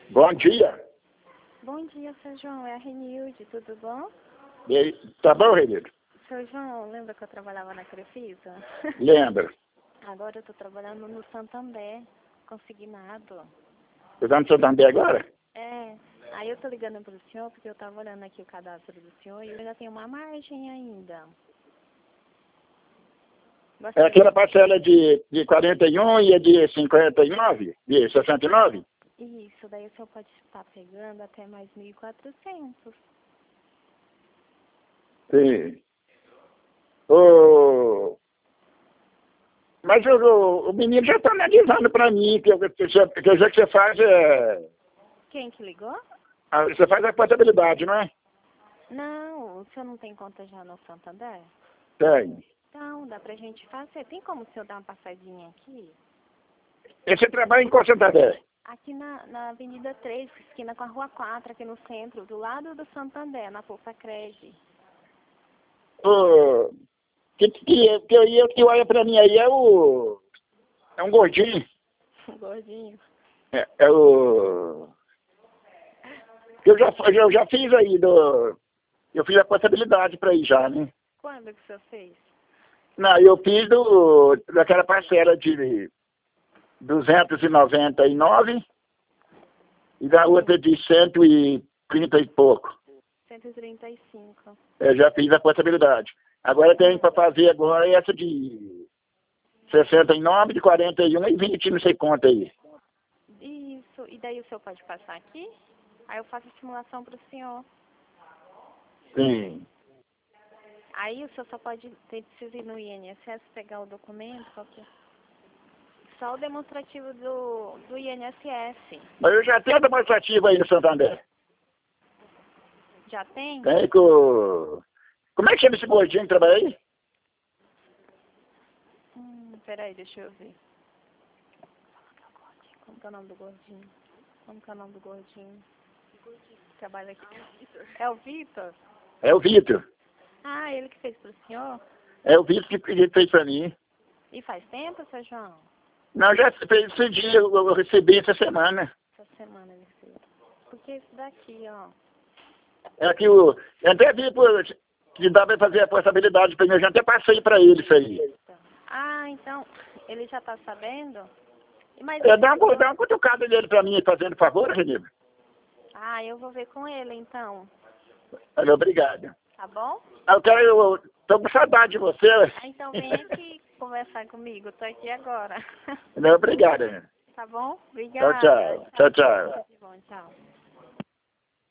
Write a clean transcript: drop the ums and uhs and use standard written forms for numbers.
Bom dia. Bom dia, seu João. É a Renilde, tudo bom? E aí, tá bom, Renildo? Seu João, lembra que eu trabalhava na Crefisa? Lembra. Agora eu tô trabalhando no Santander, consignado. Você tá no Santander agora? É, aí eu tô ligando pro senhor porque eu tava olhando aqui o cadastro do senhor e eu ainda tenho uma margem ainda. É aquela parcela de 41 e a de 59? De 69? Isso, daí o senhor pode estar pegando até mais 1.400. Sim. Mas o menino já está me avisando para mim que você faz Quem que ligou? você faz a portabilidade, não é? Não, o senhor não tem conta já no Santander? Tem. Então, dá pra gente fazer. Tem como o senhor dar uma passadinha aqui? E você trabalha em qual Santander? Aqui na Avenida 3, esquina com a Rua 4, aqui no centro, do lado do Santander, na Poupa Crede. O que olha para mim aí é um gordinho. Gordinho. É o... Eu já fiz aí, eu fiz a possibilidade para ir já, né? Quando que o senhor fez? Não, eu fiz daquela parcela de 299 e da outra de 130 e pouco. 135. Eu já fiz a possibilidade. Agora tem para fazer agora essa de 69, de 41 e 20, não sei quanto aí. Isso. E daí o senhor pode passar aqui? Aí eu faço a simulação para o senhor. Sim. Aí o senhor só precisa ir no INSS, pegar o documento, só o demonstrativo do INSS. Mas eu já tenho a demonstrativa aí no Santander. Já tem? Tem com... Como é que chama esse gordinho que trabalha aí? Peraí, deixa eu ver. Como que é o nome do gordinho? Como que é o nome do gordinho? Trabalha aqui. É o Vitor? É o Vitor. Ah, ele que fez pro senhor? É o Vitor que fez para mim. E faz tempo, seu João? Não, já fez esse dia, eu recebi essa semana. Essa semana ele fez. Porque esse daqui, ó. É que eu até vi que dá para fazer a possibilidade para mim, eu já até passei para ele isso aí. Ah, então, ele já tá sabendo? Mas Dá uma cutucada dele para mim, fazendo favor, Renildo. Ah, eu vou ver com ele, então. Olha, obrigado. Tá bom? Eu tô com saudade de você. Ah, então vem aqui conversar comigo. Tô aqui agora. Obrigado. Tá bom? Tchau, Obrigada. tchau. Tchau, tchau. Bom, tchau.